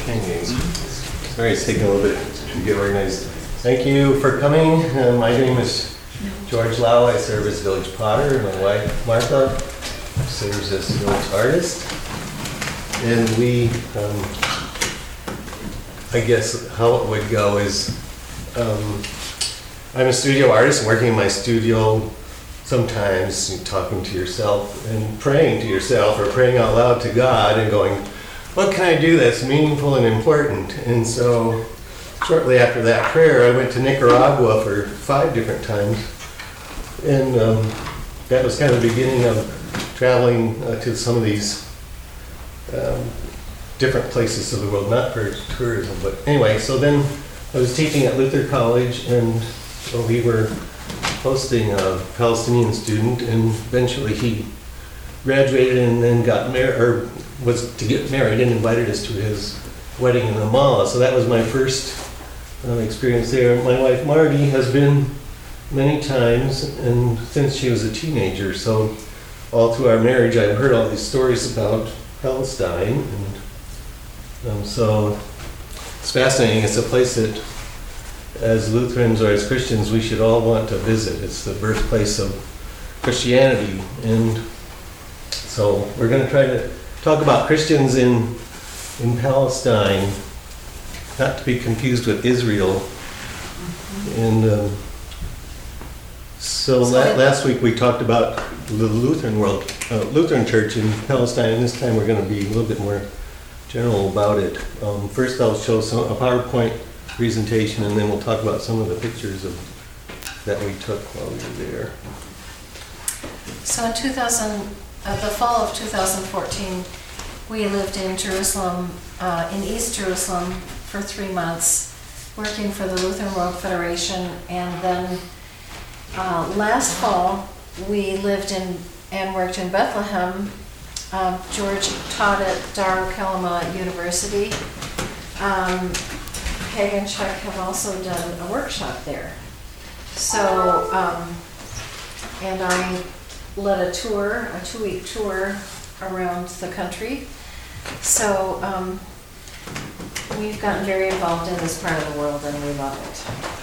hanging. Sorry, it's taking a little bit to get organized. Thank you for coming. My name is George Lau. I serve as village potter. My wife, Martha, serves as village artist. And we, I guess how it would go is, I'm a studio artist working in my studio, sometimes talking to yourself and praying to yourself or praying out loud to God and going, what can I do that's meaningful and important? And so shortly after that prayer, I went to Nicaragua for 5 different times. And that was kind of the beginning of traveling to some of these different places of the world, not for tourism, but anyway, so then I was teaching at Luther College, and so we were hosting a Palestinian student, and eventually he graduated and then got married, or was to get married, and invited us to his wedding in Ramallah. So that was my first experience there. My wife Marty has been many times, and since she was a teenager, so all through our marriage I've heard all these stories about Palestine, and so it's fascinating. It's a place that as Lutherans or as Christians we should all want to visit. It's the birthplace of Christianity, and so we're going to try to talk about Christians in Palestine, not to be confused with Israel. And so last week we talked about the Lutheran world, Lutheran Church in Palestine, and this time we're going to be a little bit more general about it. First I'll show a PowerPoint presentation, and then we'll talk about some of the pictures that we took while we were there. So in the fall of 2014, we lived in Jerusalem, in East Jerusalem, for 3 months, working for the Lutheran World Federation, and then last fall we lived in and worked in Bethlehem. George taught at Dar Kelama University. Peg and Chuck have also done a workshop there. So, and I led a tour, a 2-week tour around the country. So we've gotten very involved in this part of the world, and we love it.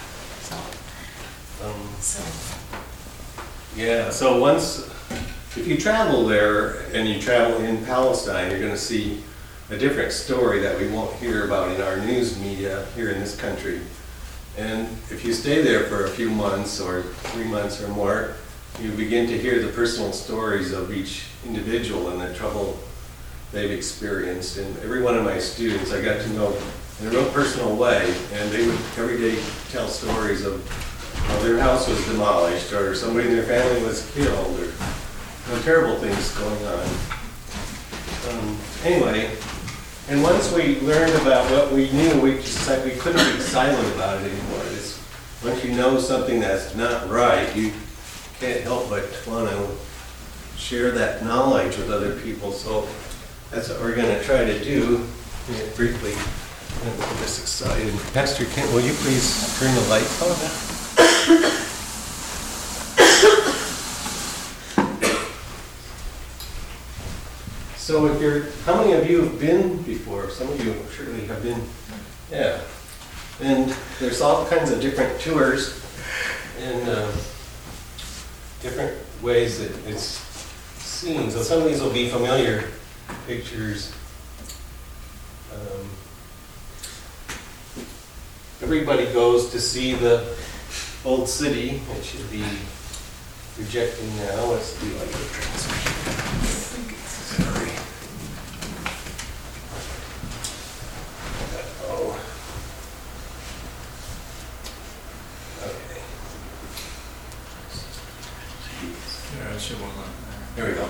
So once, if you travel there and you travel in Palestine, you're going to see a different story that we won't hear about in our news media here in this country. And if you stay there for a few months or 3 months or more, you begin to hear the personal stories of each individual and the trouble they've experienced. And every one of my students I got to know in a real personal way, and they would every day tell stories of how their house was demolished, or somebody in their family was killed, or terrible things going on. Anyway, and once we learned about what we knew, we couldn't be silent about it anymore. Once you know something that's not right, you can't help but want to share that knowledge with other people. So that's what we're going to try to do briefly. I'm going to put this aside. And Pastor Kent, will you please turn the lights on? So how many of you have been before? Some of you surely have been, yeah. And there's all kinds of different tours and different ways that it's seen. So some of these will be familiar pictures. Everybody goes to see the old city. It should be projecting now. Let's do like a transmission. Sorry. Oh. Okay. Yeah, it should work. There we go.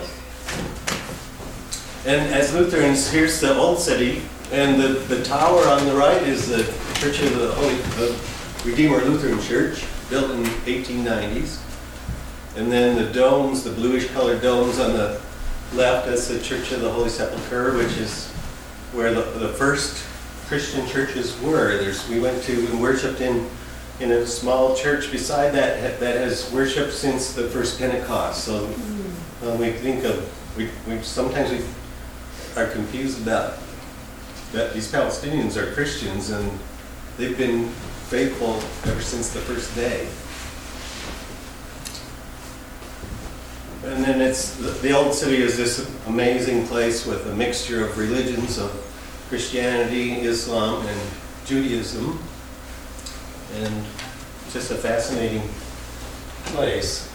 And as Lutherans, here's the old city, and the tower on the right is the Church of the Redeemer Lutheran Church, built in 1890s. And then the domes, the bluish colored domes on the left, that's the Church of the Holy Sepulchre, which is where the first Christian churches were. We went to and worshiped in a small church beside that has worshiped since the first Pentecost. So we think of, we sometimes we are confused about that these Palestinians are Christians, and they've been faithful ever since the first day. And then the old city is this amazing place with a mixture of religions, of Christianity, Islam, and Judaism, and just a fascinating place.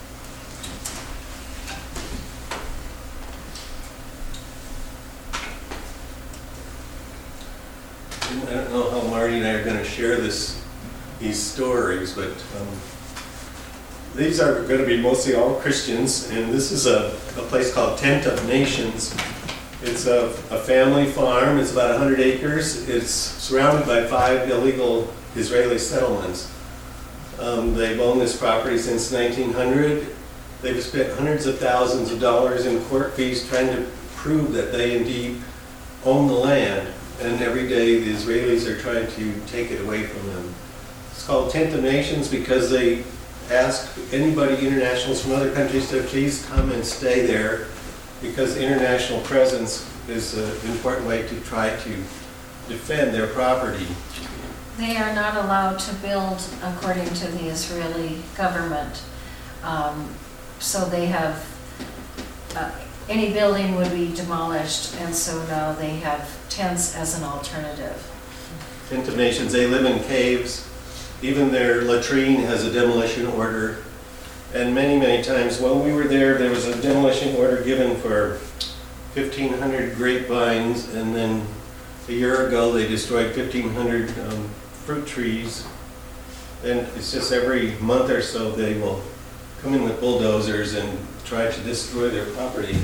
I don't know how Marty and I are going to share these stories, but these are going to be mostly all Christians, and this is a place called Tent of Nations. It's a family farm. It's about 100 acres. It's surrounded by 5 illegal Israeli settlements. They've owned this property since 1900. They've spent hundreds of thousands of dollars in court fees trying to prove that they indeed own the land. And every day the Israelis are trying to take it away from them. It's called Tent of Nations because they ask anybody, internationals from other countries, to please come and stay there, because international presence is an important way to try to defend their property. They are not allowed to build according to the Israeli government. So they have, any building would be demolished, and so now they have tents as an alternative. Tent of Nations, they live in caves. Even their latrine has a demolition order. And many, many times when we were there, there was a demolition order given for 1,500 grapevines, and then a year ago they destroyed 1,500 fruit trees. And it's just every month or so they will come in with bulldozers and try to destroy their property.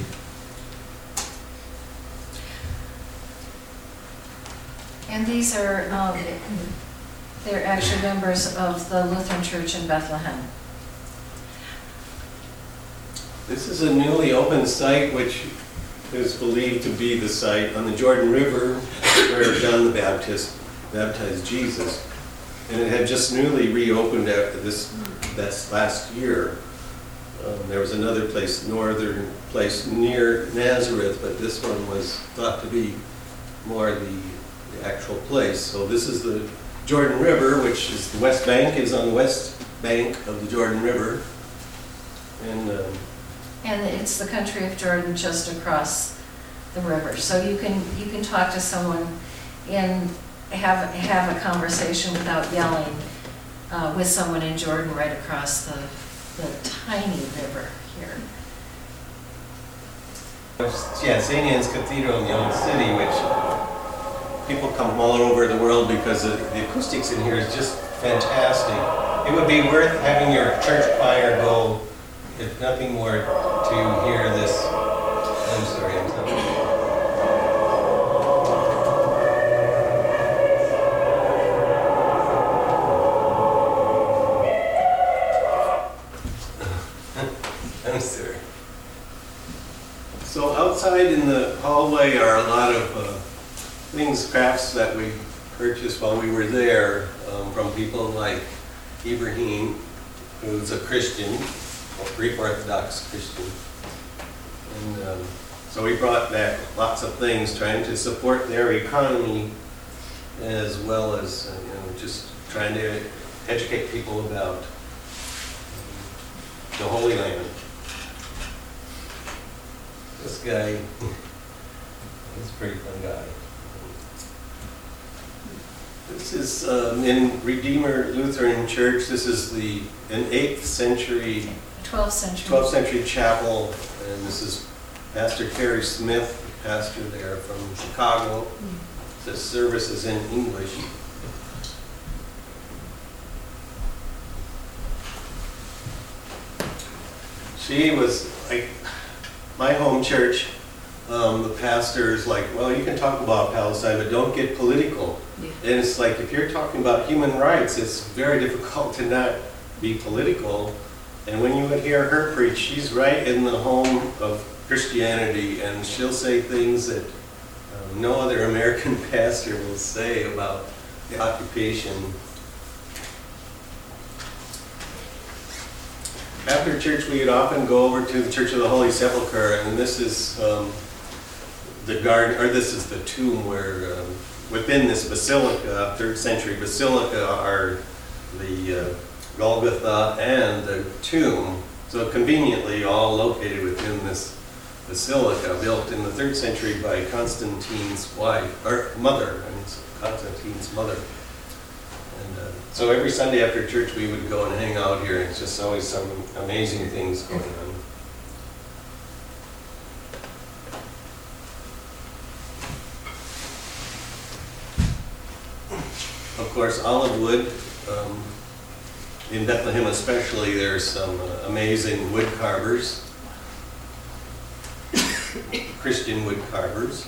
And these are, they're actually members of the Lutheran Church in Bethlehem. This is a newly opened site which is believed to be the site on the Jordan River where John the Baptist baptized Jesus. And it had just newly reopened after that's last year. There was another place, northern place near Nazareth, but this one was thought to be more the actual place. So this is the Jordan River, which is the West Bank, is on the west bank of the Jordan River. And it's the country of Jordan just across the river. So you can talk to someone and have a conversation without yelling with someone in Jordan right across the tiny river here. Yeah, St. Anne's Cathedral in the old city, which people come from all over the world because the acoustics in here is just fantastic. It would be worth having your church choir go, if nothing more, to hear this. I'm sorry, I'm sorry. I'm sorry. So outside in the hallway are a lot of things, crafts that we purchased while we were there from people like Ibrahim, who's a Christian, a Greek Orthodox Christian. And so we brought back lots of things trying to support their economy, as well as just trying to educate people about the Holy Land. This guy, he's a pretty fun guy. This is in Redeemer Lutheran Church. This is an 8th century, 12th century chapel, and this is Pastor Terry Smith, pastor there from Chicago. The service is in English. She was like my home church. The pastor is like, well, you can talk about Palestine, but don't get political. Yeah. And it's like, if you're talking about human rights, it's very difficult to not be political. And when you would hear her preach, she's right in the home of Christianity, and she'll say things that no other American pastor will say about the occupation. After church, we would often go over to the Church of the Holy Sepulchre, and this is the garden, or this is the tomb where, within this basilica, 3rd century basilica, are the Golgotha and the tomb. So conveniently all located within this basilica, built in the 3rd century by Constantine's wife, or mother, Constantine's mother. And so every Sunday after church we would go and hang out here. It's just always some amazing things going on. Of course, olive wood, in Bethlehem especially, there's some amazing wood carvers, Christian wood carvers.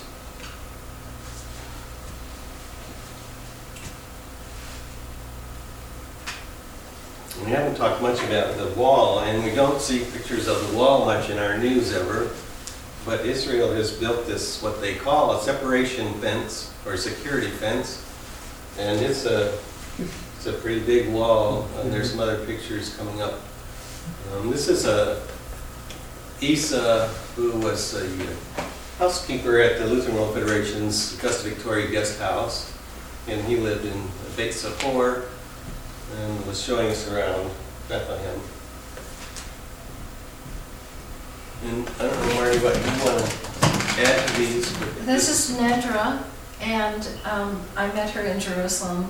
We haven't talked much about the wall, and we don't see pictures of the wall much in our news ever, but Israel has built this, what they call a separation fence, or security fence, and it's a pretty big wall. There's some other pictures coming up. This is Isa, who was a housekeeper at the Lutheran World Federation's Augusta Victoria Guest House, and he lived in Beit Sapor and was showing us around Bethlehem. And I don't know, Marty, what you want to add to these? This is Nedra, and I met her in Jerusalem.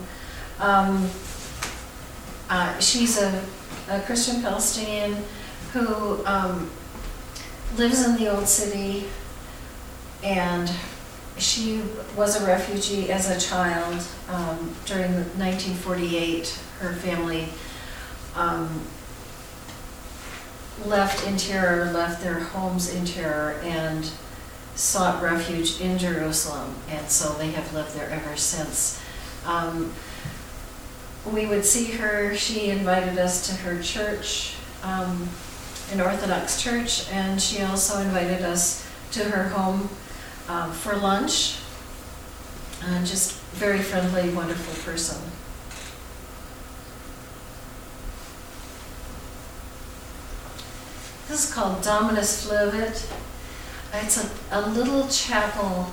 She's a Christian Palestinian who lives in the Old City, and she was a refugee as a child. During 1948, her family left in terror, left their homes in terror, and sought refuge in Jerusalem, and so they have lived there ever since. We would see her. She invited us to her church, an Orthodox church, and she also invited us to her home for lunch. Just very friendly, wonderful person. This is called Dominus Fluvit. It's a little chapel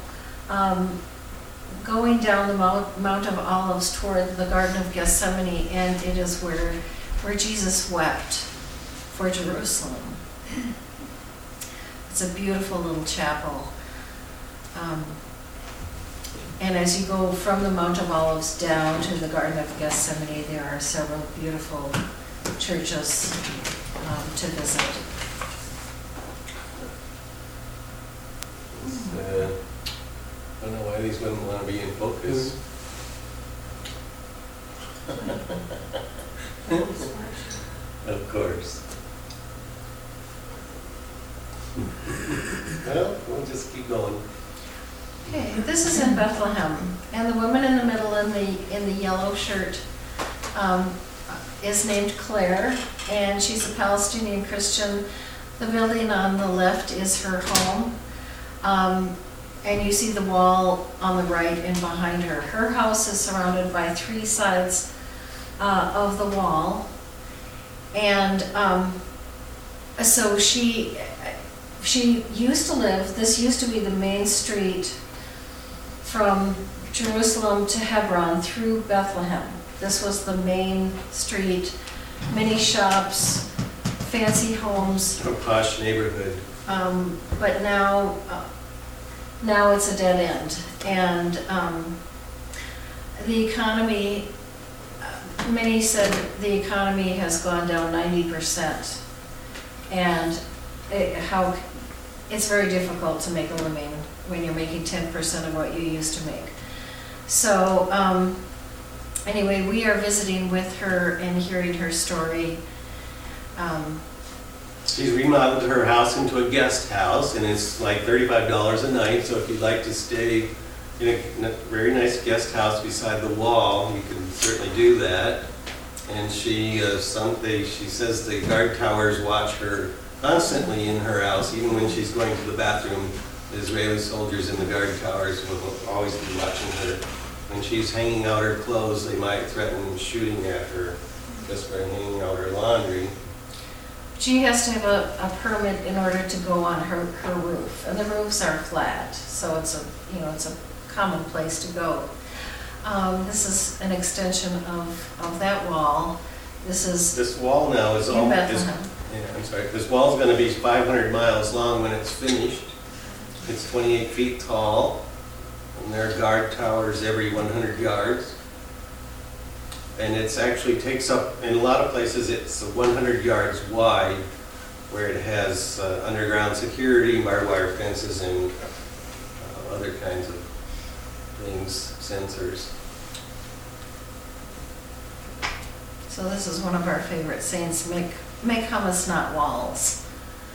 going down the Mount of Olives toward the Garden of Gethsemane, and it is where Jesus wept for Jerusalem. It's a beautiful little chapel. And as you go from the Mount of Olives down to the Garden of Gethsemane, there are several beautiful churches to visit. I don't know why these wouldn't want to be in focus. Of course. Well, we'll just keep going. Okay, this is in Bethlehem, and the woman in the middle in the yellow shirt is named Claire, and she's a Palestinian Christian. The building on the left is her home, and you see the wall on the right and behind her. Her house is surrounded by 3 sides of the wall, and so she used to live. This used to be the main street from Jerusalem to Hebron through Bethlehem. This was the main street, many shops, fancy homes. A posh neighborhood. But now it's a dead end. And the economy, many said the economy has gone down 90%. And it's very difficult to make a living when you're making 10% of what you used to make. So anyway, we are visiting with her and hearing her story. She's remodeled her house into a guest house, and it's like $35 a night. So if you'd like to stay in a very nice guest house beside the wall, you can certainly do that. And she says the guard towers watch her constantly in her house, even when she's going to the bathroom. The Israeli soldiers in the guard towers will always be watching her. When she's hanging out her clothes, they might threaten shooting at her just by hanging out her laundry. she has to have a permit in order to go on her roof, and the roofs are flat, so it's a common place to go. This is an extension of that wall. This wall now is In all, Bethlehem. I'm sorry, this wall's gonna be 500 miles long when it's finished. It's 28 feet tall, and there are guard towers every 100 yards. And it's actually takes up, in a lot of places, it's 100 yards wide, where it has underground security, barbed wire fences, and other kinds of things, sensors. So this is one of our favorite sayings, make hummus, not walls.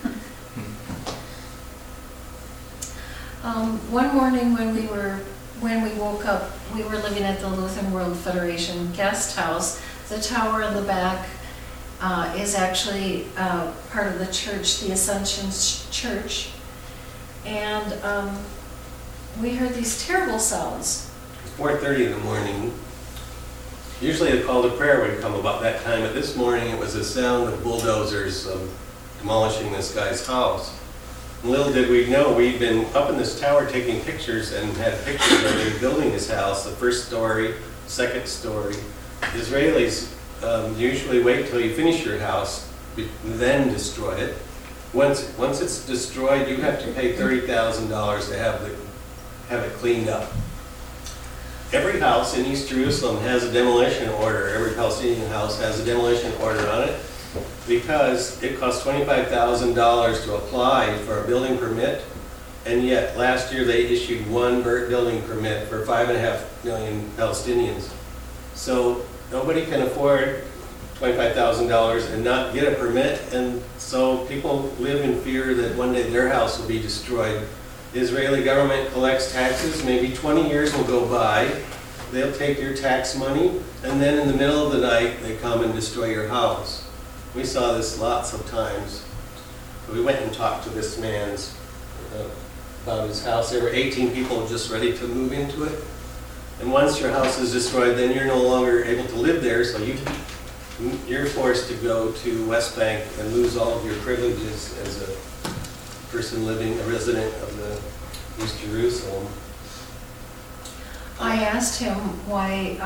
One morning when we woke up, we were living at the Lutheran World Federation guest house. The tower in the back is actually part of the church, the Ascension Church. And we heard these terrible sounds. 4:30 in the morning. Usually a call to prayer would come about that time, but this morning it was the sound of bulldozers demolishing this guy's house. And little did we know, we'd been up in this tower taking pictures and had pictures of them building his house, the first story, second story. Israelis usually wait till you finish your house, then destroy it. Once it's destroyed, you have to pay $30,000 to have it cleaned up. Every house in East Jerusalem has a demolition order. Every Palestinian house has a demolition order on it because it costs $25,000 to apply for a building permit, and yet last year they issued one building permit for 5.5 million Palestinians. So nobody can afford $25,000 and not get a permit, and so people live in fear that one day their house will be destroyed. The Israeli government collects taxes, maybe 20 years will go by, they'll take your tax money, and then in the middle of the night, they come and destroy your house. We saw this lots of times. We went and talked to this man about his house. There were 18 people just ready to move into it. And once your house is destroyed, then you're no longer able to live there, so you're forced to go to West Bank and lose all of your privileges as a person living, a resident of the East Jerusalem. I asked him why,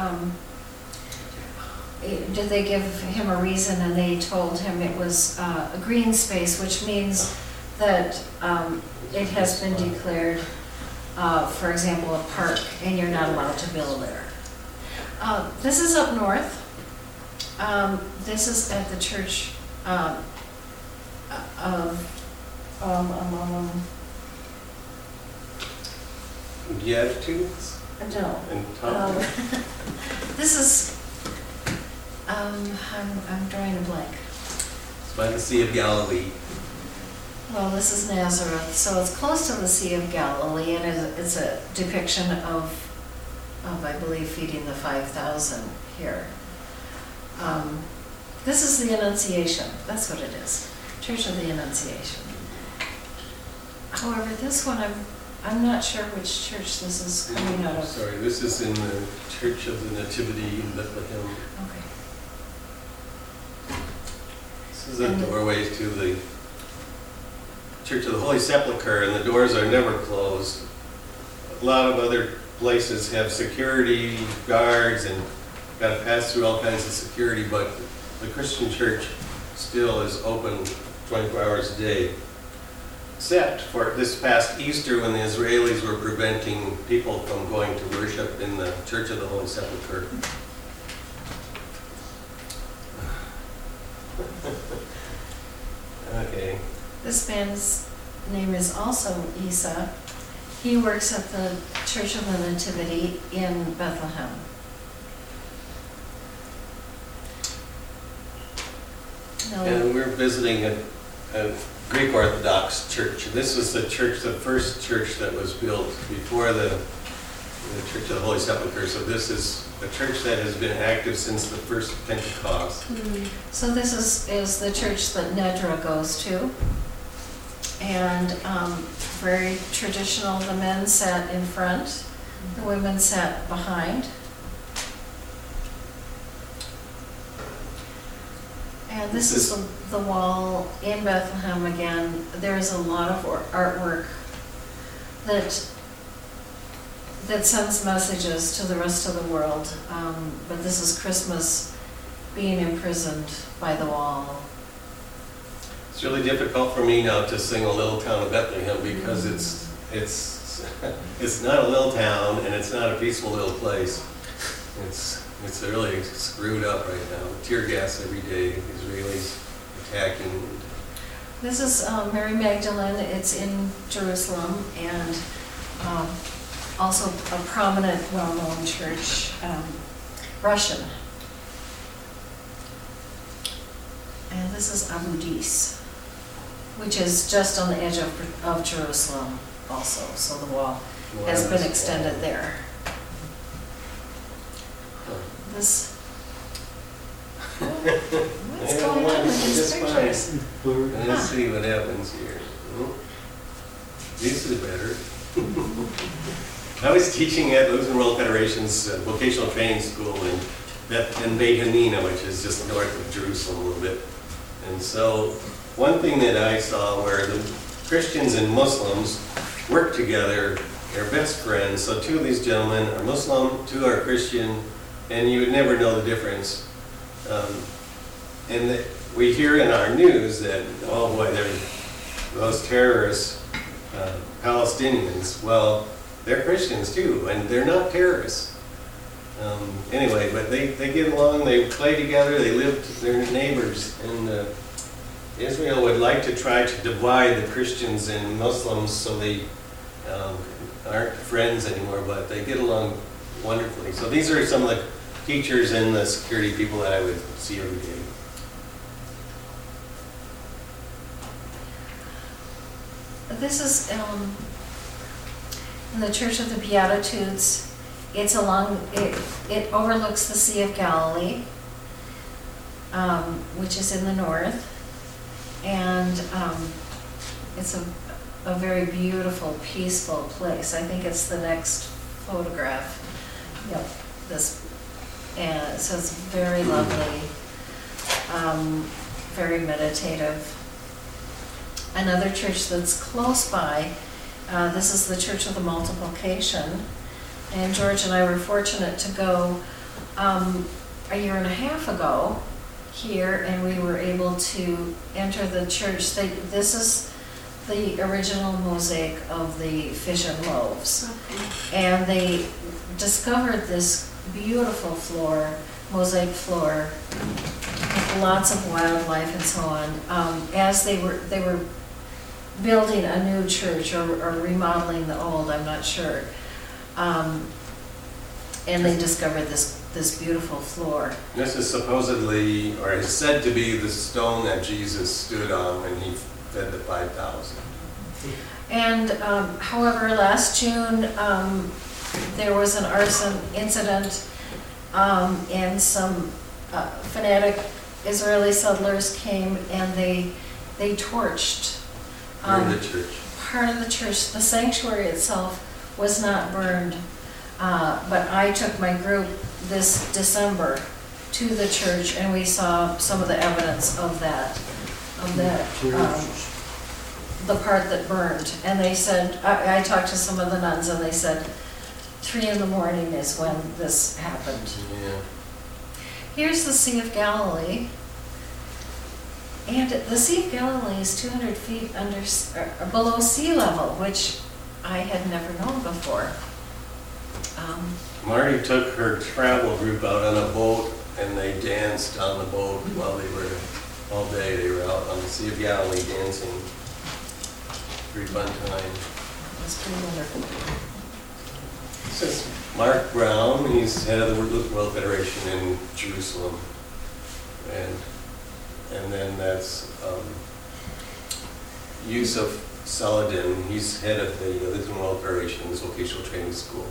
did they give him a reason, and they told him it was a green space, which means that it has been declared, for example, a park, and you're not allowed to build there. This is up north. This is at the church of Beatitudes no. and Tom. This is, I'm drawing a blank. It's by the Sea of Galilee. Well, this is Nazareth, so it's close to the Sea of Galilee, and it's a depiction of I believe, feeding the 5,000 here. This is the Annunciation. That's what it is. Church of the Annunciation. However, this one, I'm not sure which church this is coming out of. Sorry, this is in the Church of the Nativity in Bethlehem. Okay. This is the doorway to the Church of the Holy Sepulchre, and the doors are never closed. A lot of other places have security guards and got to pass through all kinds of security, but the Christian church still is open 24 hours a day. Except for this past Easter, when the Israelis were preventing people from going to worship in the Church of the Holy Sepulchre. Okay. This man's name is also Isa. He works at the Church of the Nativity in Bethlehem. No. And we're visiting a Greek Orthodox church. This was the church, the first church that was built before the Church of the Holy Sepulchre. So this is a church that has been active since the first Pentecost. So this is the church that Nedra goes to. And very traditional, the men sat in front, the women sat behind. And this is the wall in Bethlehem again. There's a lot of artwork that sends messages to the rest of the world. But this is Christmas being imprisoned by the wall. It's really difficult for me now to sing "A Little Town of Bethlehem" because it's not a little town and it's not a peaceful little place. It's really screwed up right now. Tear gas every day, Israelis attacking. This is Mary Magdalene. It's in Jerusalem, and also a prominent, well-known church, Russian. And this is Abu Dis, which is just on the edge of Jerusalem also, so the wall has been extended there. This, what's going on with these pictures? Let's see what happens here. This is better. I was teaching at Lewis and World Federation's vocational training school in Beit Hanina, which is just north of Jerusalem a little bit. And so one thing that I saw where the Christians and Muslims work together, they're best friends. So two of these gentlemen are Muslim, two are Christian, and you would never know the difference. And we hear in our news that, oh boy, there's those terrorists, Palestinians. Well, they're Christians too, and they're not terrorists. Anyway, but they get along, they play together, they live, they're neighbors. And Israel would like to try to divide the Christians and Muslims so they aren't friends anymore, but they get along wonderfully. So these are some of the teachers and the security people that I would see every day. This is in the Church of the Beatitudes. It overlooks the Sea of Galilee, which is in the north, and it's a very beautiful, peaceful place. I think it's the next photograph. Yep, this, and so it's very lovely, very meditative. Another church that's close by, this is the Church of the Multiplication, and George and I were fortunate to go a year and a half ago here, and we were able to enter the church. This is the original mosaic of the fish and loaves. Okay. And they discovered this beautiful floor, mosaic floor, with lots of wildlife and so on. As they were building a new church or remodeling the old, I'm not sure. And they discovered this beautiful floor. This is supposedly, or is said to be, the stone that Jesus stood on when he fed the 5,000. And however, last June, there was an arson incident, and some fanatic Israeli settlers came and they torched In the church. part of the church. The sanctuary itself was not burned, but I took my group this December to the church, and we saw some of the evidence of that, the part that burned. And they said, I talked to some of the nuns, and they said 3 a.m. is when this happened. Yeah. Here's the Sea of Galilee. And the Sea of Galilee is 200 feet below sea level, which I had never known before. Marty took her travel group out on a boat, and they danced on the boat while they were, all day they were out on the Sea of Galilee dancing. Pretty fun time. It was pretty wonderful. This is Mark Brown, he's head of the World Federation in Jerusalem. And then that's Yusuf Saladin, he's head of the Lisbon World Federation's vocational training school.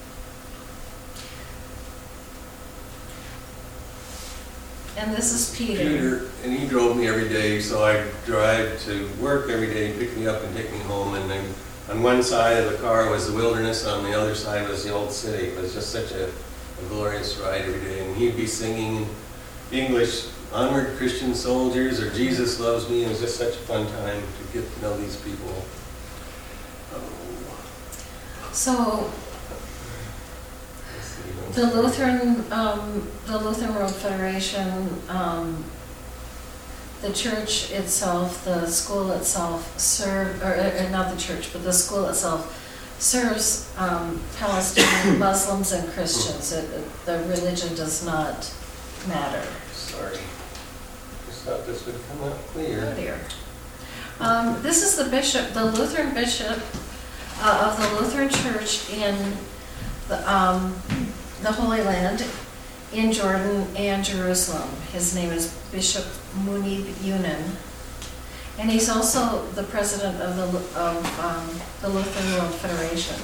And this is Peter. And he drove me every day, so I drive to work every day, pick me up and take me home. And then on one side of the car was the wilderness, on the other side was the old city. It was just such a glorious ride every day. And he'd be singing English, Onward Christian Soldiers, or Jesus Loves Me. It was just such a fun time to get to know these people. Oh, So let's see, the Lutheran World Federation, the church itself, the school itself not the church, but the school itself serves Palestinian Muslims and Christians. The religion does not matter. Sorry. Just thought this would come out Oh clear. dear. This is the bishop, the Lutheran bishop of the Lutheran Church in the Holy Land in Jordan and Jerusalem. His name is Bishop Munib Yunan. And he's also the president of the Lutheran World Federation.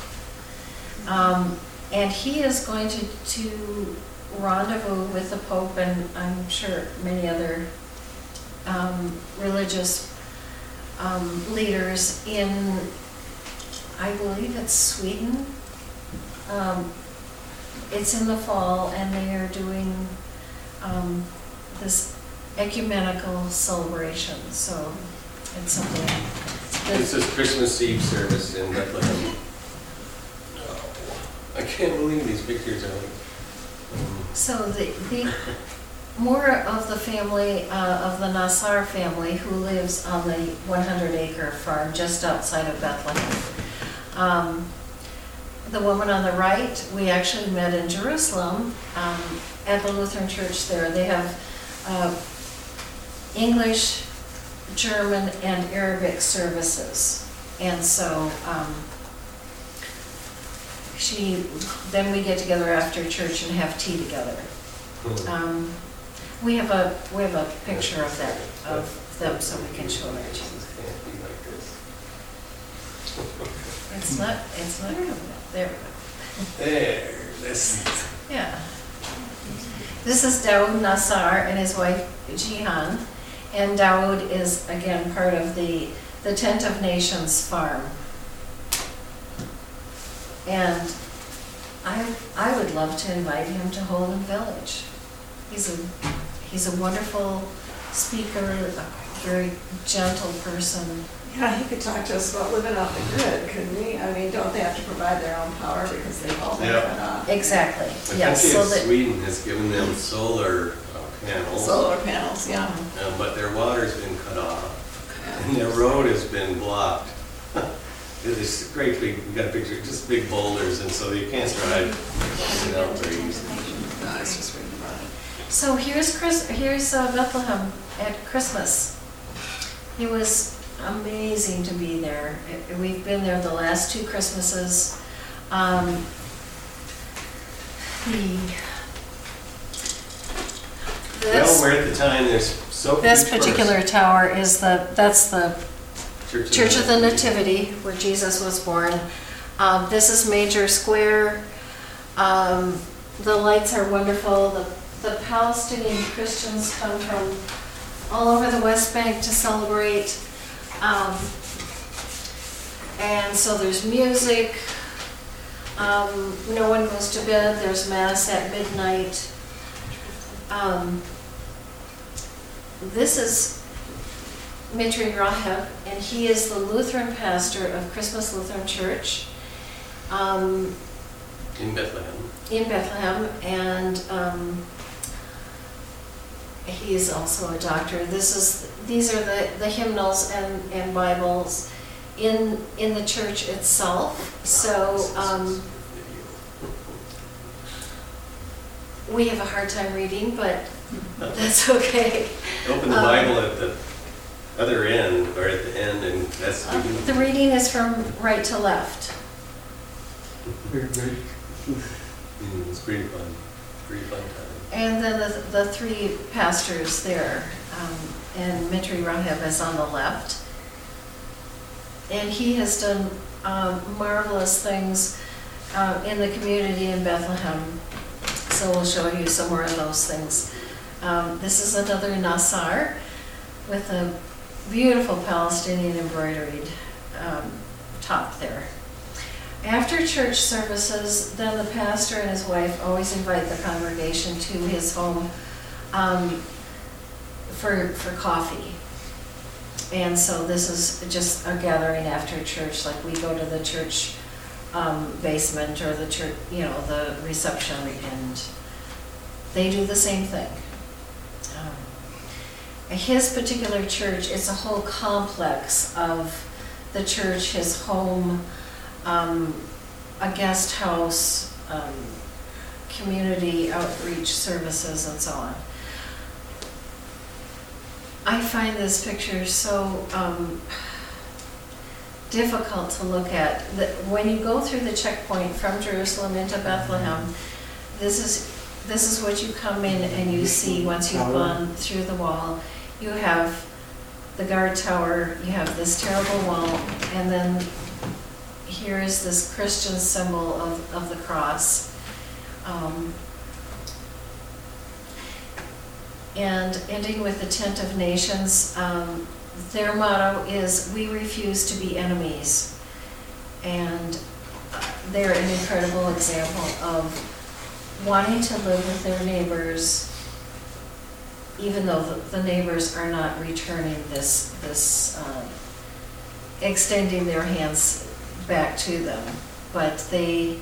And he is going to rendezvous with the Pope and I'm sure many other religious leaders in, I believe it's Sweden. It's in the fall and they are doing this ecumenical celebration, so it's something. It's this Christmas Eve service in Bethlehem. Oh, I can't believe these pictures are like. So the more of the family, of the Nassar family who lives on the 100-acre farm just outside of Bethlehem. The woman on the right, we actually met in Jerusalem at the Lutheran Church there. They have English, German, and Arabic services. And so then we get together after church and have tea together. We have a picture of them so we can show that to you. Can't be like this. It's not coming up. There we go. There, this. Yeah. This is Daoud Nassar and his wife Jihan. And Daoud is, again, part of the Tent of Nations farm. And I would love to invite him to Holden Village. He's a wonderful speaker, a very gentle person. Yeah, he could talk to us about living off the grid, couldn't he? I mean, don't they have to provide their own power because they've all been Yep. cut off? Exactly, The yes. country So of that, Sweden has given them solar panels, Solar panels, yeah. but their water's been cut off and their road has been blocked. It's great big, we got a picture, just big boulders, and so you can't drive it out very easily. No, I was just reading about it. so here's Bethlehem at Christmas. It was amazing to be there. We've been there the last 2 Christmases. Well, we're at the time, there's so few This tourists. particular tower is that's the Church of the Nativity. Nativity, where Jesus was born. This is Major Square. The lights are wonderful. The Palestinian Christians come from all over the West Bank to celebrate. And so there's music. No one goes to bed. There's Mass at midnight. This is Mitri Raheb, and he is the Lutheran pastor of Christmas Lutheran Church In Bethlehem. in Bethlehem, and he is also a doctor. These are the hymnals and Bibles in the church itself. So we have a hard time reading, but that's okay. Open the Bible at the other end, or at the end, and that's The reading is from right to left. It's pretty fun. Pretty fun time. And then the 3 pastors there, and Mitri Raheb is on the left. And he has done marvelous things in the community in Bethlehem. So we'll show you some more of those things. This is another Nassar with a beautiful Palestinian embroidered top there. After church services, then the pastor and his wife always invite the congregation to his home for coffee. And so this is just a gathering after church, like we go to the church basement or the church, the reception, and they do the same thing. His particular church, it's a whole complex of the church, his home, a guest house, community outreach services, and so on. I find this picture so difficult to look at. When you go through the checkpoint from Jerusalem into Bethlehem, this is what you come in and you see once you've gone through the wall. You have the guard tower, you have this terrible wall, and then here is this Christian symbol of the cross. And ending with the Tent of Nations, their motto is, "We refuse to be enemies." And they're an incredible example of wanting to live with their neighbors, even though the neighbors are not returning this extending their hands back to them. But they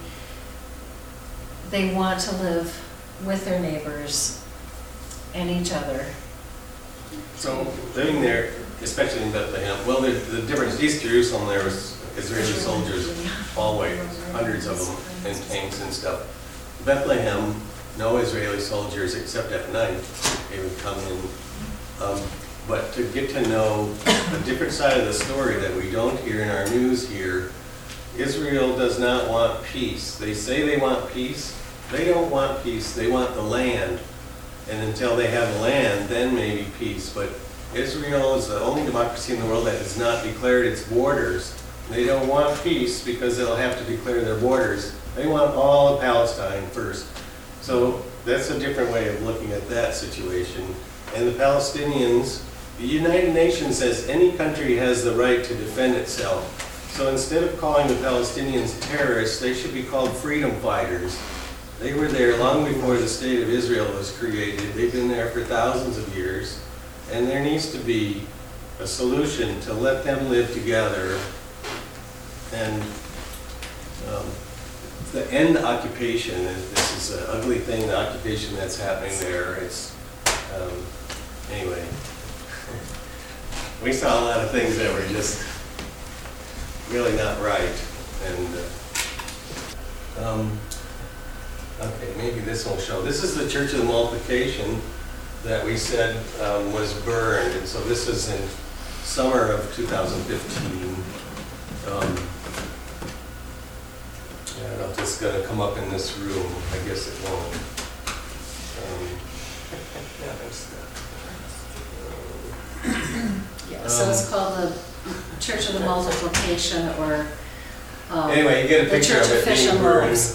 want to live with their neighbors and each other. So living there, especially in Bethlehem, well, the difference, East Jerusalem, there was Israeli soldiers always, hundreds of them, and tanks and stuff. Bethlehem, no Israeli soldiers except at night. They would come in. But to get to know a different side of the story that we don't hear in our news here, Israel does not want peace. They say they want peace. They don't want peace. They want the land. And until they have the land, then maybe peace. But Israel is the only democracy in the world that has not declared its borders. They don't want peace because they'll have to declare their borders. They want all of Palestine first. So that's a different way of looking at that situation. And the Palestinians, the United Nations says any country has the right to defend itself. So instead of calling the Palestinians terrorists, they should be called freedom fighters. They were there long before the state of Israel was created. They've been there for thousands of years. And there needs to be a solution to let them live together and the end occupation. This is an ugly thing, the occupation that's happening there. It's, anyway, we saw a lot of things that were just really not right. And okay, maybe this will show. This is the Church of the Multiplication that we said was burned. And so this is in summer of 2015. I don't know if this is going to come up in this room. I guess it won't. Yeah, so it's called the Church of the Multiplication, or Anyway, you get a the picture Church of of it Fish being and burned. Loaves.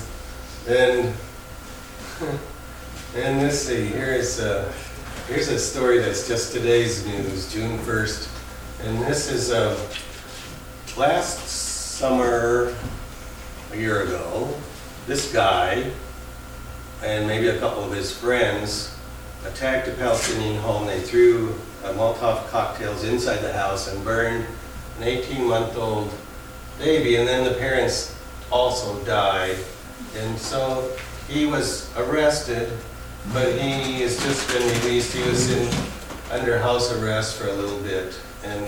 And let's see, here's a story that's just today's news, June 1st. And this is last summer, a year ago, this guy and maybe a couple of his friends attacked a Palestinian home. They threw Molotov cocktails inside the house and burned an 18-month-old baby, and then the parents also died. And so he was arrested, but he has just been released. He was under house arrest for a little bit, and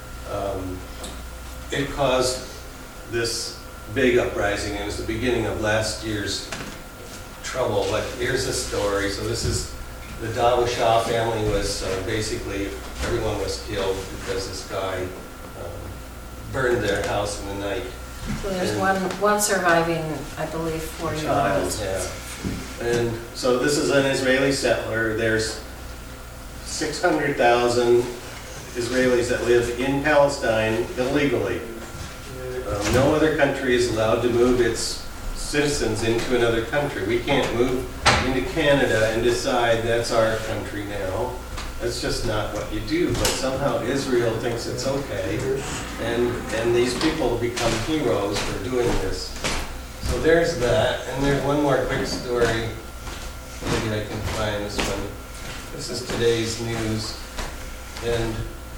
it caused this big uprising. It was the beginning of last year's trouble. But here's the story. So this is the Dawu Shah family was basically, everyone was killed because this guy burned their house in the night. So there's one surviving, I believe, 4-year-old. Yeah. And so this is an Israeli settler. There's 600,000 Israelis that live in Palestine illegally. No other country is allowed to move its citizens into another country. We can't move into Canada and decide that's our country now. That's just not what you do, but somehow Israel thinks it's okay, and these people become heroes for doing this. So there's that, and there's one more quick story. Maybe I can find this one. This is today's news. And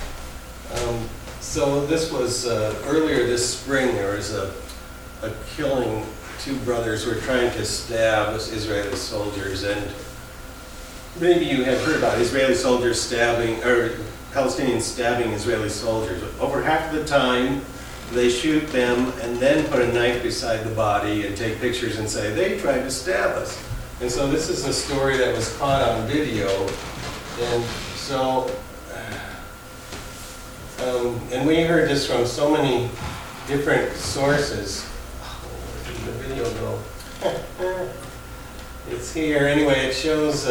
so this was earlier this spring, there was a killing. Two brothers were trying to stab Israeli soldiers, and maybe you have heard about Israeli soldiers stabbing, or Palestinians stabbing Israeli soldiers. Over half of the time, they shoot them and then put a knife beside the body and take pictures and say, they tried to stab us. And so this is a story that was caught on video. And so, and we heard this from so many different sources. Where did the video go? It's here. Anyway, it shows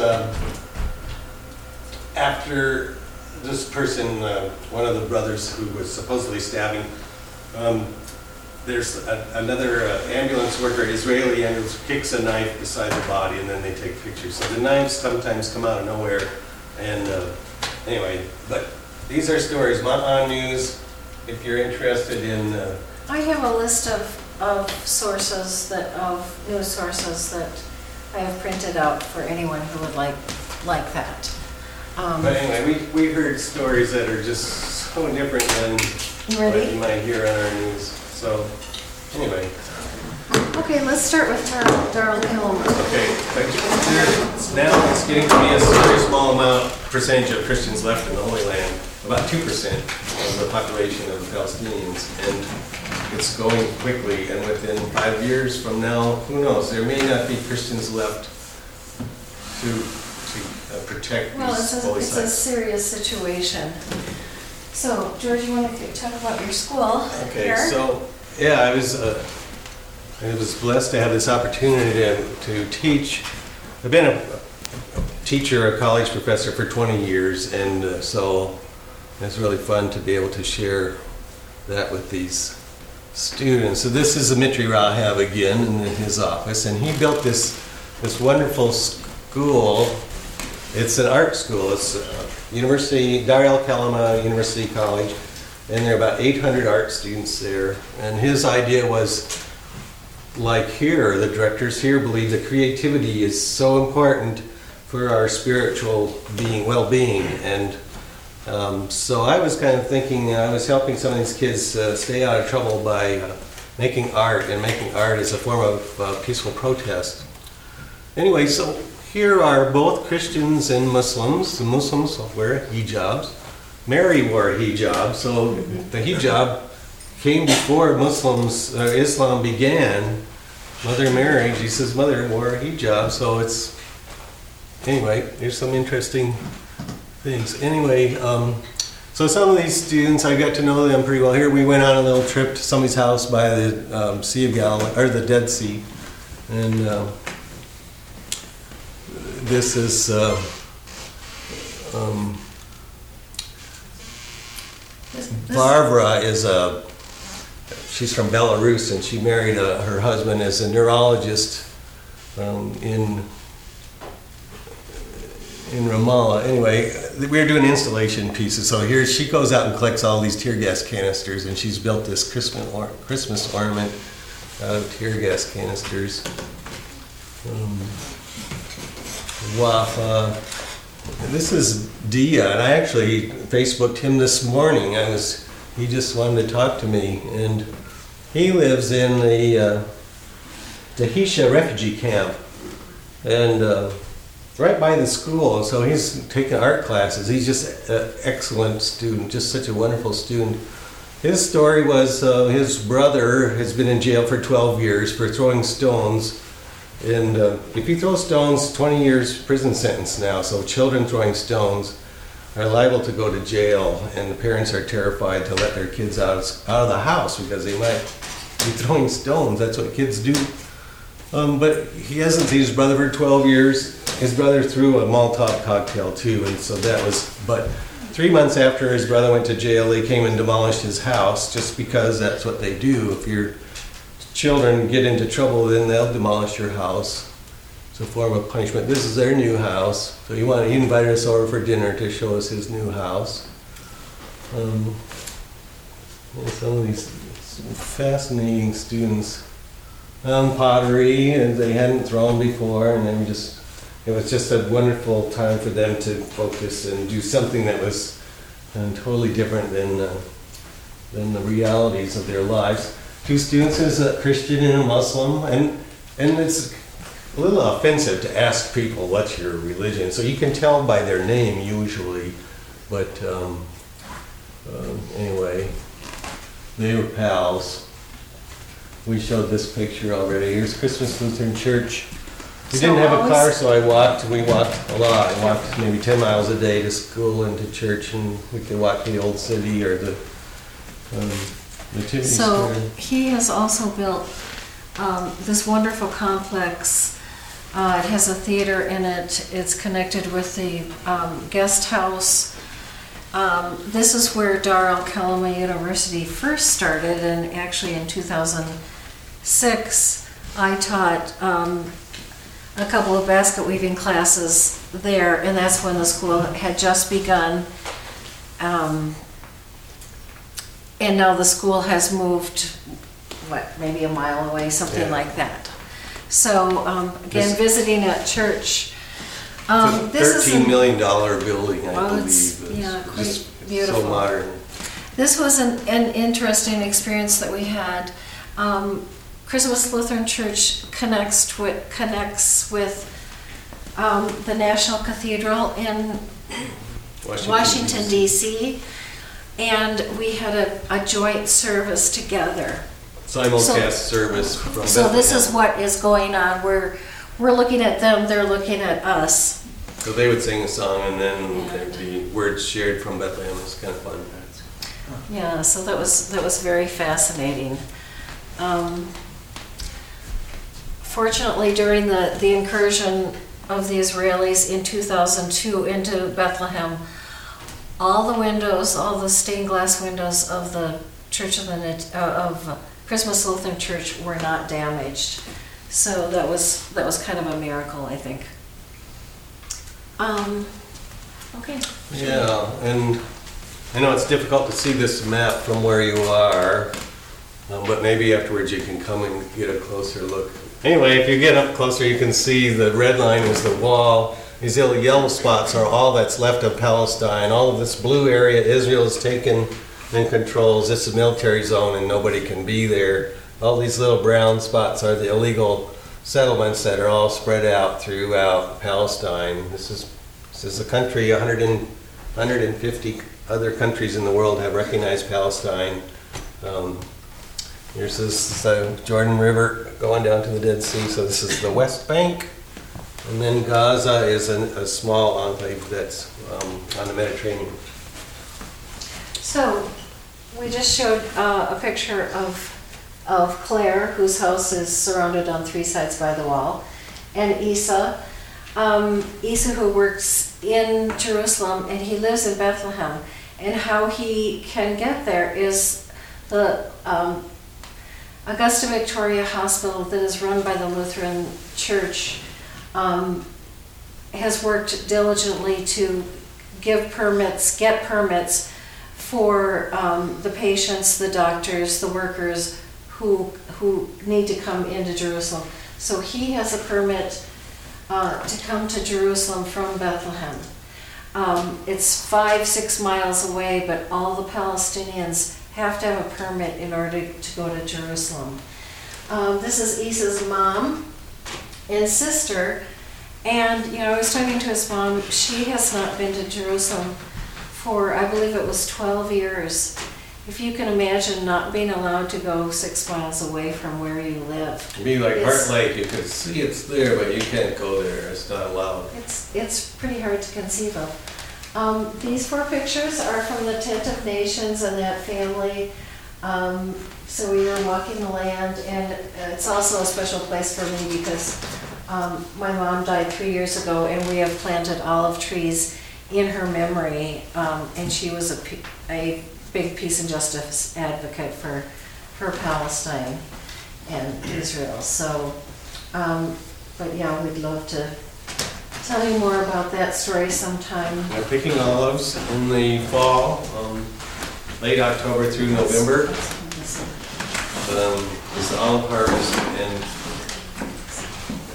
after this person, one of the brothers who was supposedly stabbing, there's another ambulance worker, Israeli ambulance, kicks a knife beside the body, and then they take pictures. So the knives sometimes come out of nowhere. And anyway, but these are stories. Ma'an News, if you're interested in... I have a list of sources of news sources that I have printed out for anyone who would like that. But anyway, we heard stories that are just so different than what you might hear on our news. So anyway. Okay, let's start with Darrell Kilmer. Okay, now it's getting to be a very small percentage of Christians left in the Holy Land, about 2% of the population of the Palestinians, and it's going quickly, and within 5 years from now, who knows, there may not be Christians left to protect these holy sites. It's a serious situation. So, George, you want to talk about your school? Okay, here? so, yeah, I was blessed to have this opportunity to teach. I've been a teacher, a college professor for 20 years, and so it's really fun to be able to share that with these students. So this is Amitri Rahab again in his office, and he built this wonderful school. It's an art school. It's University, Dar el Kalama University College, and there are about 800 art students there. And his idea was, like here, the directors here believe that creativity is so important for our spiritual well-being. And so I was kind of thinking, I was helping some of these kids stay out of trouble by making art, and making art is a form of peaceful protest. Anyway, so here are both Christians and Muslims. The Muslims wear hijabs. Mary wore a hijab, so the hijab came before Islam began. Mother Mary, Jesus' mother, wore a hijab, so it's... Anyway, there's some interesting things. Anyway, so some of these students, I got to know them pretty well. Here we went on a little trip to somebody's house by the Sea of Galilee, or the Dead Sea, and this is Barbara she's from Belarus, and she married her husband as a neurologist in Ramallah. Anyway, we were doing installation pieces. So here she goes out and collects all these tear gas canisters, and she's built this Christmas ornament out of tear gas canisters. Wafa. This is Dia, and I actually Facebooked him this morning. He just wanted to talk to me, and he lives in the Dahisha refugee camp, and right by the school. So he's taking art classes. He's just an excellent student, just such a wonderful student. His story was his brother has been in jail for 12 years for throwing stones. And if you throw stones, 20 years prison sentence now. So children throwing stones are liable to go to jail, and the parents are terrified to let their kids out of the house because they might be throwing stones. That's what kids do. But he hasn't seen his brother for 12 years. His brother threw a Molotov cocktail too, and so that was, but 3 months after his brother went to jail, they came and demolished his house, just because that's what they do. If your children get into trouble, then they'll demolish your house. It's a form of punishment. This is their new house. So he invited us over for dinner to show us his new house. And some of these fascinating students. Pottery, and they hadn't thrown before, and then just it was just a wonderful time for them to focus and do something that was totally different than the realities of their lives. Two students is a Christian and a Muslim, and it's a little offensive to ask people what's your religion. So you can tell by their name usually, but anyway, they were pals. We showed this picture already. Here's Christmas Lutheran Church. We So didn't have a always- car, so we walked a lot. I walked maybe 10 miles a day to school and to church, and we could walk the old city or the nativity So square. he has also built this wonderful complex. It has a theater in it. It's connected with the guest house. This is where Dar el Kalima University first started, and actually in 2006 I taught a couple of basket weaving classes there, and that's when the school had just begun. And now the school has moved, maybe a mile away, something Yeah. like that. So, again, This- visiting at church. It's a This is $13 million building, I Well, it's- believe. yeah, It's quite just beautiful. So modern. This was an interesting experience that we had. Christmas Lutheran Church connects with the National Cathedral in Washington DC, and we had a joint service together. Simulcast service from So this Bethlehem. is what is going on. We're looking at them, they're looking at us. So they would sing a song and then Yeah. there'd be words shared from Bethlehem. It's kind of fun. Yeah, so that was very fascinating. Fortunately, during the incursion of the Israelis in 2002 into Bethlehem, all the windows, all the stained glass windows of the Church of Christmas Lutheran Church were not damaged. So that was kind of a miracle, I think. Okay. Yeah, and I know it's difficult to see this map from where you are, but maybe afterwards you can come and get a closer look. Anyway, if you get up closer, you can see the red line is the wall. These little yellow spots are all that's left of Palestine. All of this blue area Israel has taken and controls. This is a military zone and nobody can be there. All these little brown spots are the illegal settlements that are all spread out throughout Palestine. This is a country, 150 other countries in the world have recognized Palestine. Here's this Jordan River going down to the Dead Sea, so this is the West Bank. And then Gaza is a small enclave that's on the Mediterranean. So, we just showed a picture of Claire, whose house is surrounded on three sides by the wall, and Isa. Isa, who works in Jerusalem, and he lives in Bethlehem. And how he can get there is the Augusta Victoria Hospital that is run by the Lutheran Church has worked diligently to get permits for the patients, the doctors, the workers who need to come into Jerusalem. So he has a permit to come to Jerusalem from Bethlehem. It's 5-6 miles away, but all the Palestinians have to have a permit in order to go to Jerusalem. This is Isa's mom and sister, and I was talking to his mom. She has not been to Jerusalem for, I believe it was 12 years. If you can imagine not being allowed to go 6 miles away from where you live. It'd be like It's- Heart Lake, you can see it's there, but you can't go there, it's not allowed. It's pretty hard to conceive of. These 4 pictures are from the Tent of Nations and that family. So we were walking the land, and it's also a special place for me because my mom died 3 years ago, and we have planted olive trees in her memory. And she was a big peace and justice advocate for Palestine and Israel. So, but yeah, we'd love to tell you more about that story sometime. We're picking olives in the fall, late October through November. It's the olive harvest, and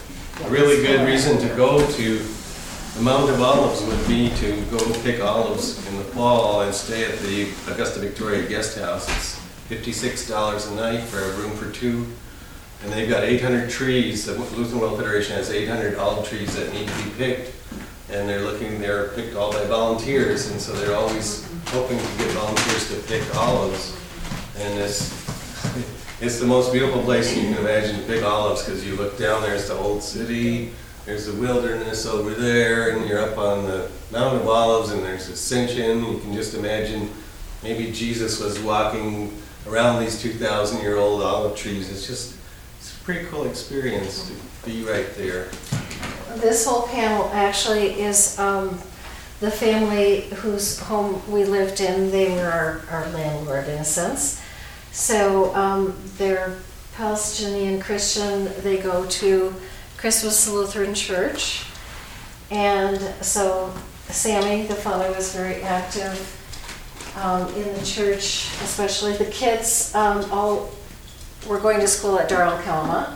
a really good reason to go to the Mount of Olives would be to go pick olives in the fall and stay at the Augusta Victoria Guest House. It's $56 a night for a room for two. And they've got 800 trees. The Lutheran World Federation has 800 olive trees that need to be picked. And they're picked all by volunteers. And so they're always hoping to get volunteers to pick olives. And it's the most beautiful place you can imagine to pick olives, because you look down, there's the old city, there's the wilderness over there, and you're up on the Mount of Olives, and there's Ascension. You can just imagine maybe Jesus was walking around these 2,000-year-old olive trees. It's a pretty cool experience to be right there. This whole panel actually is the family whose home we lived in. They were our landlord in a sense. So they're Palestinian Christian. They go to Christmas Lutheran Church. And so Sammy, the father, was very active in the church, especially the kids all were going to school at Dar el-Kalima.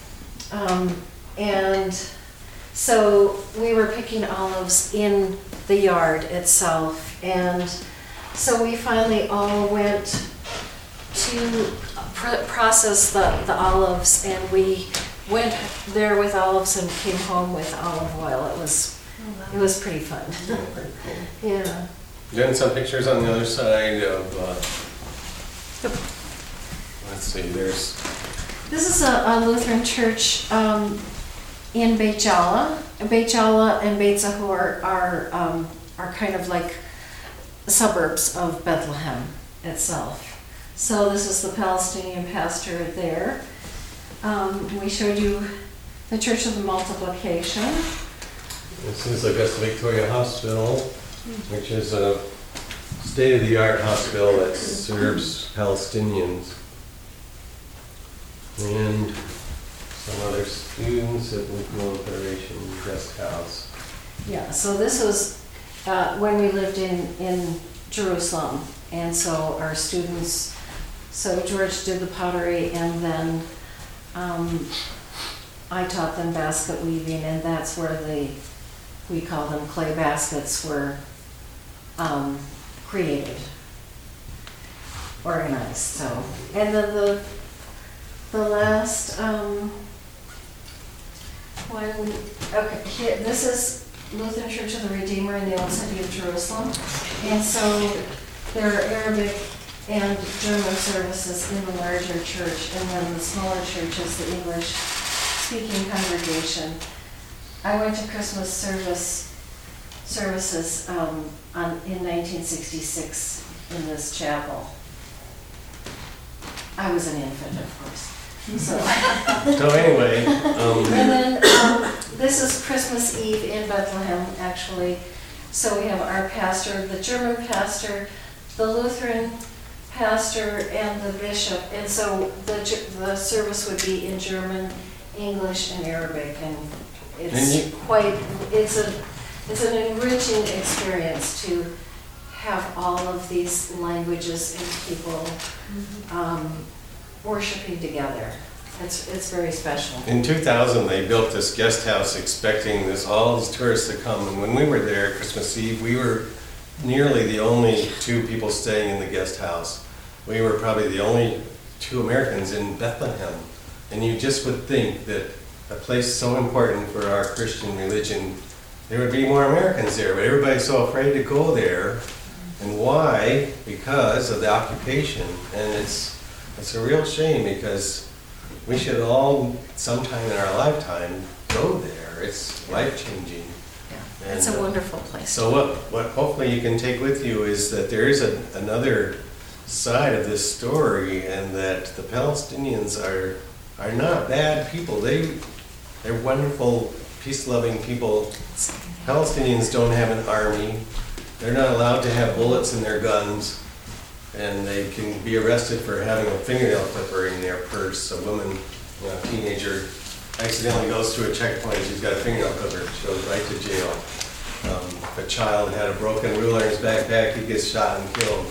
And so we were picking olives in the yard itself. And so we finally all went to process the olives, and we went there with olives and came home with olive oil. It was pretty fun. Yeah. Then some pictures on the other side of, let's see, this is a Lutheran church in Beit Jala. Beit Jala and Beit Zahor are kind of like suburbs of Bethlehem itself. So this is the Palestinian pastor there. We showed you the Church of the Multiplication. This is Augusta Victoria Hospital, which is a state-of-the-art hospital that serves Palestinians. And some other students at Lutheran World Federation Guest House. Yeah, so this was when we lived in Jerusalem. And so our students, so George did the pottery, and then I taught them basket weaving, and that's where we call them clay baskets, were created, organized. So, and then the last one, okay, here, this is Lutheran Church of the Redeemer in the Old City of Jerusalem, and so there are Arabic and German services in the larger church, and then the smaller church is the English-speaking congregation. I went to Christmas services in 1966 in this chapel. I was an infant, of course. So anyway, and then this is Christmas Eve in Bethlehem, actually. So we have our pastor, the German pastor, the Lutheran pastor, and the bishop. And so the service would be in German, English, and Arabic, and it's it's an enriching experience to have all of these languages and people worshiping together. It's very special. In 2000, they built this guest house expecting all these tourists to come. And when we were there Christmas Eve, we were nearly the only two people staying in the guest house. We were probably the only two Americans in Bethlehem. And you just would think that a place so important for our Christian religion, there would be more Americans there, but everybody's so afraid to go there. And why? Because of the occupation. And it's a real shame, because we should all, sometime in our lifetime, go there. It's life-changing. Yeah, it's a wonderful place. So what hopefully you can take with you is that there is another side of this story, and that the Palestinians are not bad people. They're wonderful, peace-loving people. Palestinians don't have an army. They're not allowed to have bullets in their guns, and they can be arrested for having a fingernail clipper in their purse. A woman, a teenager, accidentally goes through a checkpoint, she's got a fingernail clipper, she goes right to jail. If a child had a broken ruler in his backpack, he gets shot and killed.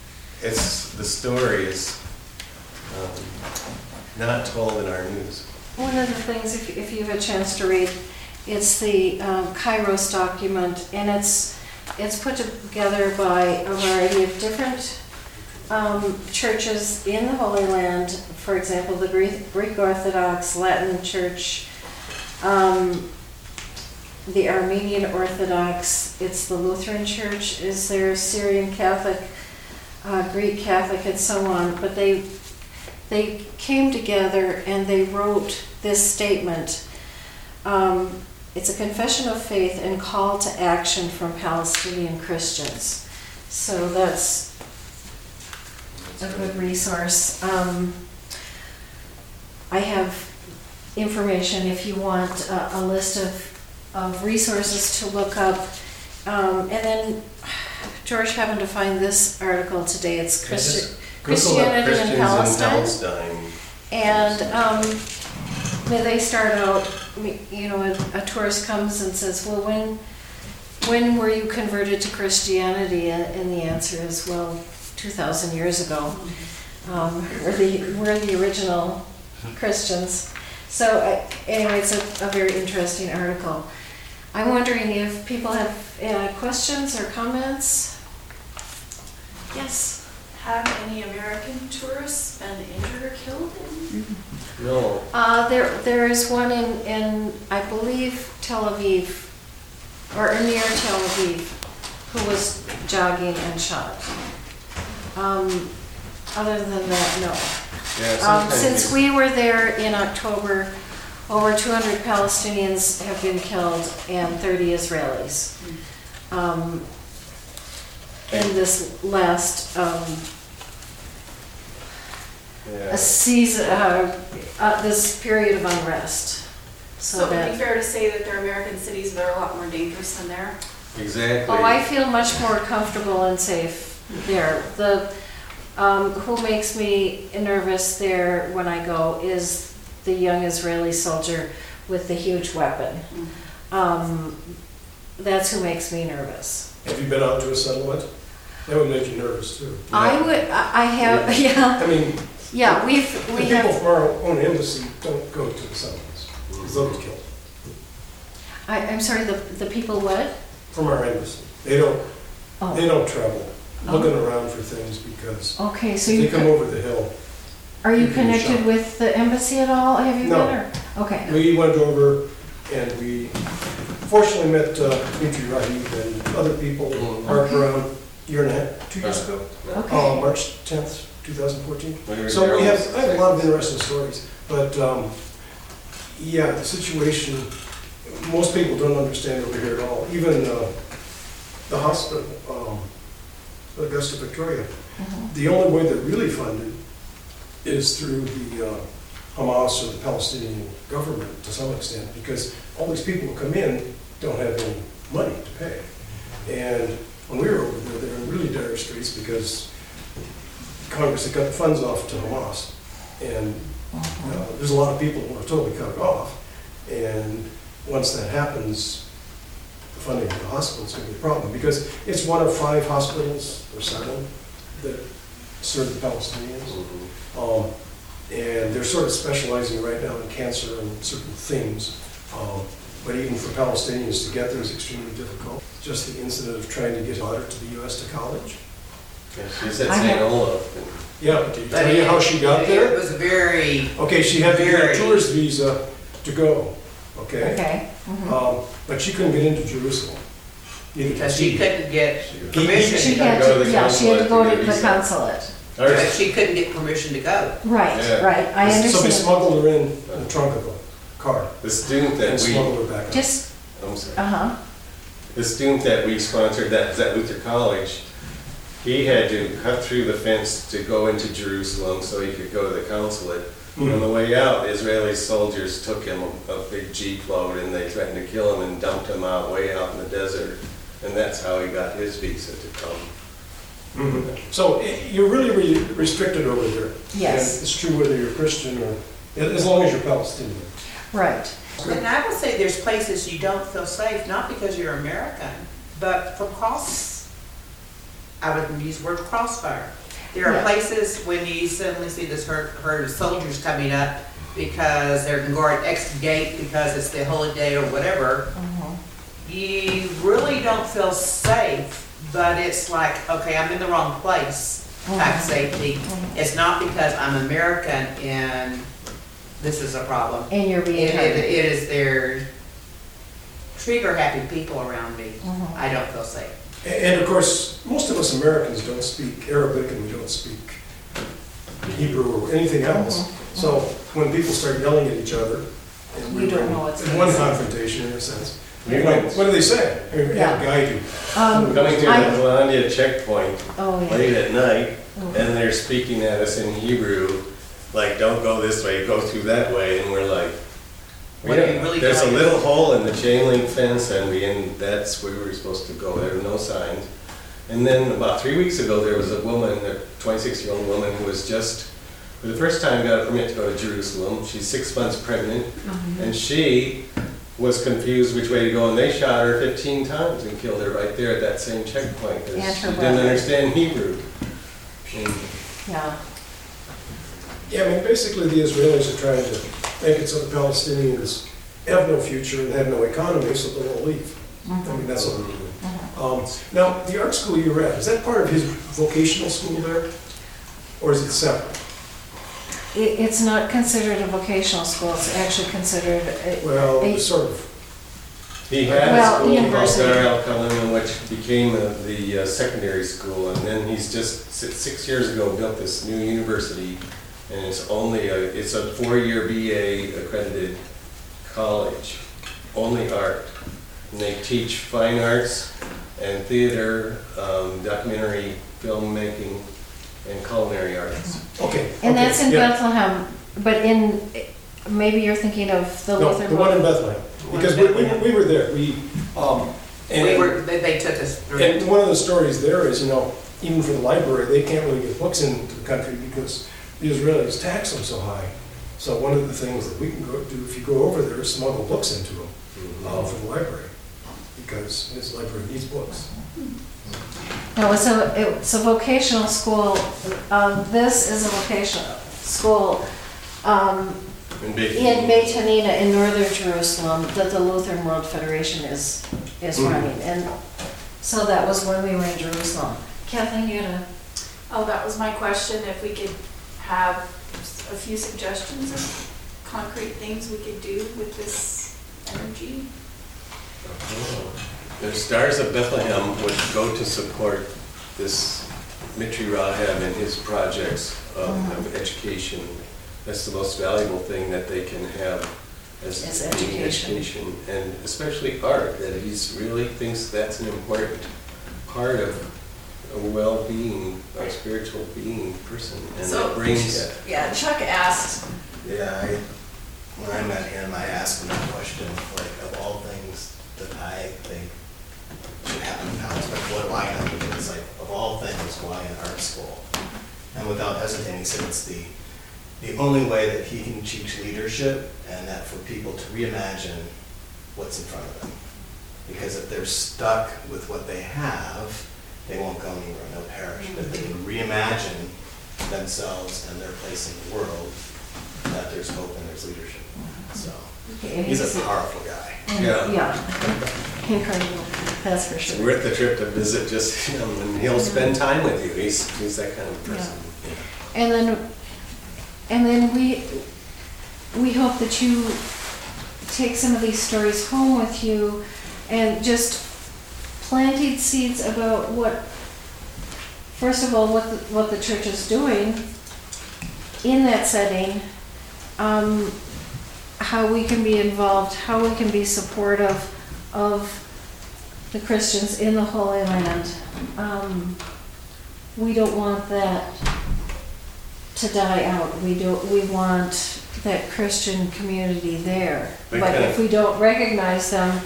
The story is not told in our news. one of the things, if you have a chance to read, it's the Kairos document, and it's put together by a variety of different churches in the Holy Land. For example, the Greek Orthodox, Latin Church, the Armenian Orthodox, it's the Lutheran Church, is there Syrian Catholic, Greek Catholic, and so on. But they came together and they wrote this statement. It's a confession of faith and call to action from Palestinian Christians. So that's a good resource. I have information if you want a list of resources to look up. And then George happened to find this article today. It's Christianity in Palestine. And they start out, you know, a tourist comes and says, well, when were you converted to Christianity? And the answer is, well, 2,000 years ago. We're the original Christians. So anyway, it's a very interesting article. I'm wondering if people have questions or comments? Yes? Have any American tourists been injured or killed? No. There is one in I believe Tel Aviv, or near Tel Aviv, who was jogging and shot. Other than that, no. Yeah, Since we were there in October, over 200 Palestinians have been killed and 30 Israelis. In this last season, this period of unrest. So it would be fair to say that there are American cities that are a lot more dangerous than there? Exactly. Oh, I feel much more comfortable and safe there. Who makes me nervous there when I go is the young Israeli soldier with the huge weapon. That's who makes me nervous. Have you been out to a settlement? That would make you nervous too. I have, yeah. I mean, Yeah, we the people have. from our own embassy don't go to the settlements because they'll get killed. I'm sorry, the people what? From our embassy, they don't travel looking around for things because Okay, so if you they come over the hill. are you you can connected shop. with the embassy at all? Have you No. been? Or? Okay. We went over and we fortunately met Dmitry Rahib and other people parked around a year and a half, 2 years ago. Okay. March 10th, 2014. We So I have a lot of interesting stories, but yeah, the situation, most people don't understand over here at all. Even the hospital, Augusta Victoria, the only way they're really funded is through the Hamas or the Palestinian government to some extent, because all these people who come in don't have any money to pay. And when we were over there, they were in really dire straits because Congress had cut the funds off to Hamas. And there's a lot of people who are totally cut it off. And once that happens, the funding for the hospital is going to be a problem because it's one of 5 hospitals or 7 that serve the Palestinians. And they're sort of specializing right now in cancer and certain things. But even for Palestinians to get there is extremely difficult. Just the incident of trying to get a daughter to the U.S. to college. She's at St. Olaf. Yeah, but did he tell you how she got there? It was very, Okay, she had to get a very- tourist visa to go, okay? Okay. But she couldn't get into Jerusalem. Neither because could she he. couldn't get She permission. had go to to, the yeah, she had to go consulate to to the get a consulate. But she couldn't get permission to go. Right, Yeah. right, I So they understand. smuggled her in the trunk of a car The student and that we, smuggled her back out. Just, I'm sorry. uh-huh, The student that we sponsored that was at Luther College, he had to cut through the fence to go into Jerusalem so he could go to the consulate. On the way out, Israeli soldiers took him a big Jeep load and they threatened to kill him and dumped him out way out in the desert. And that's how he got his visa to come. So you're really restricted over there. Yes. And it's true whether you're Christian or, as long as you're Palestinian. right. And I will say there's places you don't feel safe, not because you're American, but for I would use the word crossfire. There are Yeah. places when you suddenly see this herd of soldiers coming up, because they're going to guard X gate because it's the holy day or whatever, you really don't feel safe, but it's like, okay, I'm in the wrong place type safety. It's not because I'm American and this is a problem. And you're being It targeted. is their trigger happy people around me. I don't feel safe. And of course, most of us Americans don't speak Arabic and we don't speak Hebrew or anything else. So when people start yelling at each other, and You don't know what's in one going on. confrontation in a sense, We you know, went- what do they say? I mean, Yeah. have a guide you. Coming through I- the Hollandia checkpoint Oh, yeah. late at night, and they're speaking at us in Hebrew, like, don't go this way, go through that way, and we're like, What are you really there's a telling us? little hole in the chain link fence, and that's where we were supposed to go, there were no signs. And then about 3 weeks ago, there was a woman, a 26-year-old woman, who was just, for the first time, got a permit to go to Jerusalem. She's 6 months pregnant, and she was confused which way to go, and they shot her 15 times and killed her right there at that same checkpoint, And because her she didn't brother. understand Hebrew. And Yeah. Yeah, I mean, basically the Israelis are trying to make it so the Palestinians have no future and have no economy, so they'll all leave. I mean, that's what they're doing. Now, the art school you were at, is that part of his vocational school there? Or is it separate? It's not considered a vocational school, it's actually considered, Well, a- sort of. he had Well, a school called university. Dar El Kalim, which became the secondary school, and then he's just 6 years ago built this new university, and it's a 4-year BA accredited college, only art. And they teach fine arts and theater, documentary filmmaking, and culinary arts. Okay. and okay, that's in yeah. Bethlehem, but maybe you're thinking of the No, Lutheran. the one in Bethlehem, because we were there, They took us through. and one of the stories there is, you know, even for the library, they can't really get books into the country because the Israelis tax them so high. So one of the things that we can go do, if you go over there, is smuggle books into them for the library, because his library needs books. No, it's a vocational school. This is a vocational school And big- in Beit Hanina in northern Jerusalem that the Lutheran World Federation is running. And so that was when we were in Jerusalem. Kathleen, you had a... Oh, that was my question, if we could have a few suggestions of concrete things we could do with this energy. The Stars of Bethlehem would go to support this Mitri Rahab and his projects of education. That's the most valuable thing that they can have Is being education. and especially art, that he's really thinks that's an important part of a well-being, a spiritual being person, and So- it brings. Yeah, Chuck asked, Yeah, when I met him, I asked him that question, like, of all things that I think should happen in Palestine, what do I have to do? It's like, of all things, why an art school? And without hesitating, he said it's the only way that he can teach leadership, and that for people to reimagine what's in front of them. Because if they're stuck with what they have, they won't go anywhere, they'll perish. But if they can reimagine themselves and their place in the world, that there's hope and there's leadership. So, he's a powerful guy. Yeah. Incredible, that's for It's sure. worth the trip to visit just him, and he'll spend time with you. He's that kind of person. And then we hope that you take some of these stories home with you and just planting seeds about first of all, what the church is doing in that setting, how we can be involved, how we can be supportive of the Christians in the Holy Land. We don't want that to die out. We want that Christian community there. They But kind if of- we don't recognize them,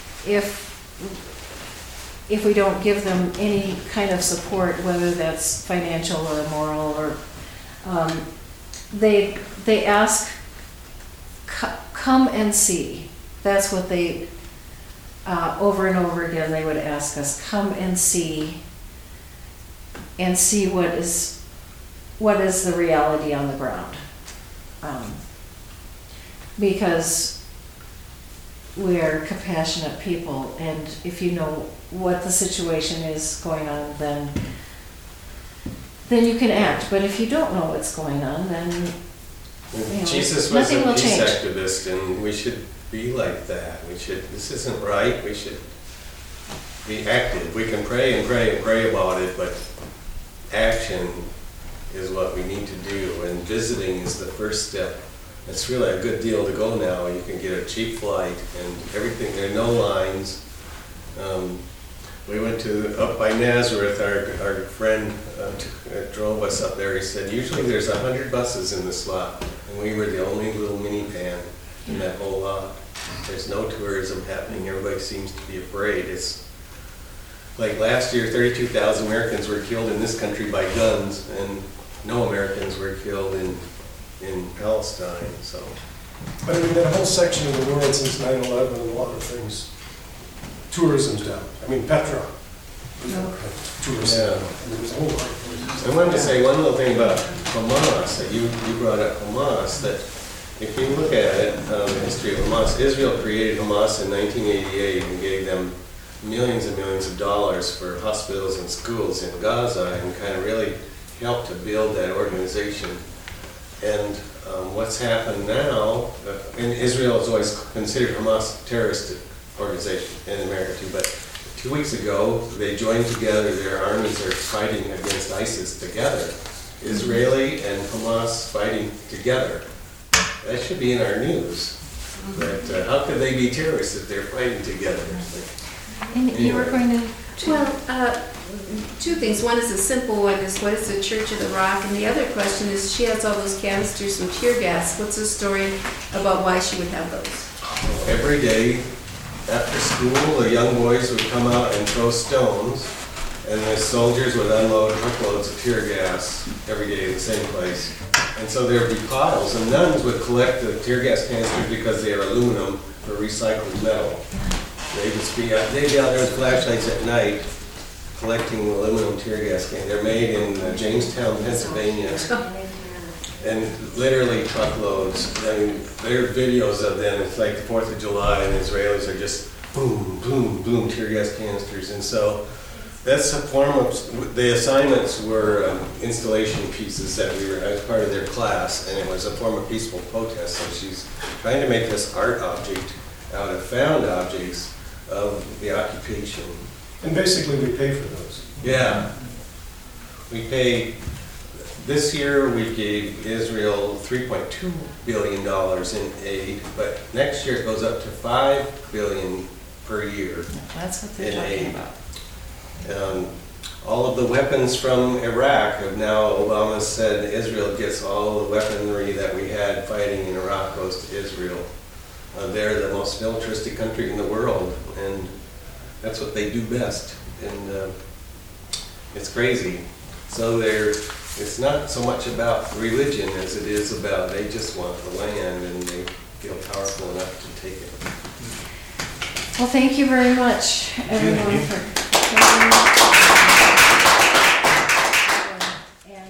if we don't give them any kind of support, whether that's financial or moral or, they ask, come and see. That's what they, over and over again, they would ask us, come and see what is the reality on the ground. because we're compassionate people, and if you know what the situation is going on, then you can act. But if you don't know what's going on, then know, Jesus was nothing a will peace change. activist, and we should be like that. This isn't right, we should be active. We can pray and pray and pray about it, but action is what we need to do, and visiting is the first step. It's really a good deal to go now. You can get a cheap flight and everything, there are no lines. We went up by Nazareth, our friend drove us up there. He said, usually there's 100 buses in the slot, and we were the only little minivan in that whole lot. There's no tourism happening, everybody seems to be afraid. It's like last year, 32,000 Americans were killed in this country by guns, and no Americans were killed in Palestine, so. But I mean, that whole section of the world since 9/11 and a lot of things, tourism's down. I mean, Petra, tourism. Yeah. I mean, there's a whole lot of places. I wanted to say one little thing about Hamas, that you brought up Hamas, that if you look at it, the history of Hamas, Israel created Hamas in 1988 and gave them millions and millions of dollars for hospitals and schools in Gaza, and kind of really helped to build that organization. And what's happened now, and Israel is always considered Hamas a terrorist organization in America too, but 2 weeks ago, they joined together, their armies are fighting against ISIS together. Israeli and Hamas fighting together. That should be in our news. But how could they be terrorists if they're fighting together? And you were going to... Well, two things. One is a simple one, is what is the Church of the Rock? And the other question is, she has all those canisters and tear gas. What's the story about why she would have those? Every day after school, the young boys would come out and throw stones, and the soldiers would unload truckloads of tear gas every day in the same place. And so there would be piles, and nuns would collect the tear gas canisters because they are aluminum for recycled metal. They'd be out there with flashlights at night collecting aluminum tear gas cans. They're made in Jamestown, Pennsylvania, and literally truckloads. I mean, there are videos of them. It's like the 4th of July, and the Israelis are just boom, boom, boom, tear gas canisters. And so that's a form of, the assignments were installation pieces that I was part of their class, and it was a form of peaceful protest. So she's trying to make this art object out of found objects of the occupation. And basically, we pay for those. Yeah. We pay, this year we gave Israel $3.2 billion in aid, but next year it goes up to $5 billion per year. That's what they're in talking aid. about. All of the weapons from Iraq have now, Obama said Israel gets all the weaponry that we had fighting in Iraq goes to Israel. They're the most militaristic country in the world, and that's what they do best. And it's crazy. So it's not so much about religion as it is about they just want the land and they feel powerful enough to take it. Well, thank you very much, everyone, for coming.